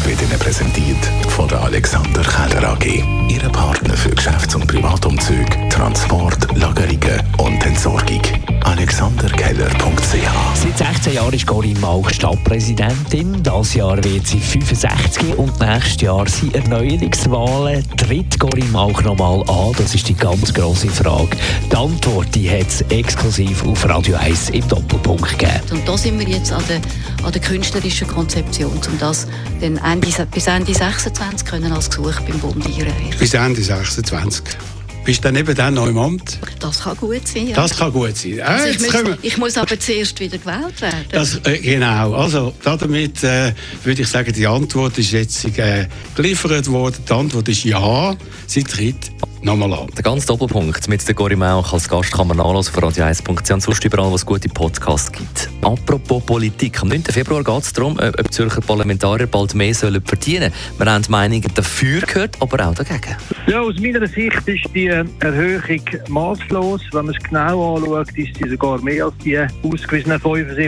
wird Ihnen präsentiert von der Alexander Keller AG. Ihre Partner für Geschäfts- und Privatumzüge, Transport, Lagerungen und Entsorgung. alexanderkeller.ch. Seit 16 Jahren ist Corinne Mauch Stadtpräsidentin. Dieses Jahr wird sie 65 und nächstes Jahr sind Erneuerungswahlen. Tritt Corinne Mauch nochmal an? Das ist die ganz grosse Frage. Die Antwort hat es exklusiv auf Radio 1 im Doppelpunkt gegeben. Und da sind wir jetzt an der künstlerischen Konzeption, um das dann bis Ende 26 können als Gesuch beim Bund einreichen. Bis Ende 26. Bist du dann eben dann noch im Amt? Das kann gut sein, ja. Das kann gut sein. Also ich muss aber zuerst wieder gewählt werden. Genau. Also damit würde ich sagen, die Antwort ist jetzt geliefert worden. Die Antwort ist ja. Sie tritt nochmal an. Der ganze Doppelpunkt mit der Corinne Mauch als Gast kann man nachlesen auf radio1.ch und sonst überall, wo es gute Podcasts gibt. Apropos Politik. Am 9. Februar geht es darum, ob Zürcher Parlamentarier bald mehr sollen verdienen. Wir haben die Meinungen dafür gehört, aber auch dagegen. Ja, aus meiner Sicht ist die Erhöhung maßlos. Wenn man es genau anschaut, ist sie sogar mehr als die ausgewiesenen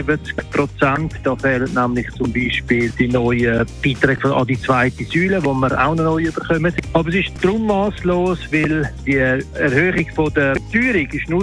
75%. Da fehlen nämlich zum Beispiel die neuen Beiträge an die zweite Säule, die wir auch noch neu bekommen. Aber es ist darum maßlos, weil die Erhöhung von der Teuerung ist nur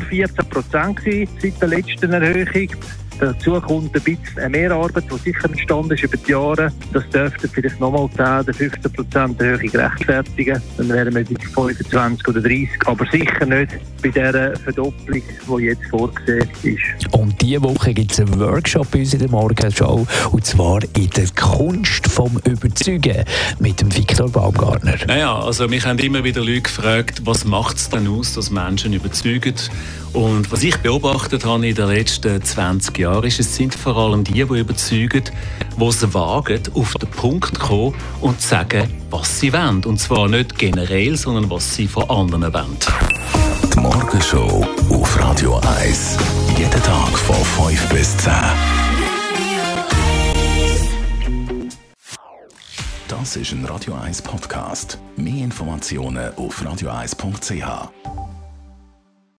14% seit der letzten Erhöhung. Dazu kommt ein bisschen Mehrarbeit, die sicher entstanden ist über die Jahre. Das dürfte vielleicht nochmal 10 oder 15% Erhöhung rechtfertigen. Dann wären wir bei 25 oder 30, aber sicher nicht bei dieser Verdopplung, die jetzt vorgesehen ist. Und diese Woche gibt es einen Workshop bei uns in der Morgenshow, und zwar in der Kunst vom Überzeugen mit dem Viktor Baumgartner. Naja, also mich haben immer wieder Leute gefragt, was macht es denn aus, dass Menschen überzeugen? Und was ich beobachtet habe in den letzten 20 Jahren, ist, es sind vor allem die überzeugen, die es wagen, auf den Punkt zu kommen und zu sagen, was sie wollen. Und zwar nicht generell, sondern was sie von anderen wollen. Die Morgenshow auf Radio 1. Jeden Tag von 5 bis 10. Das ist ein Radio 1 Podcast. Mehr Informationen auf radio1.ch.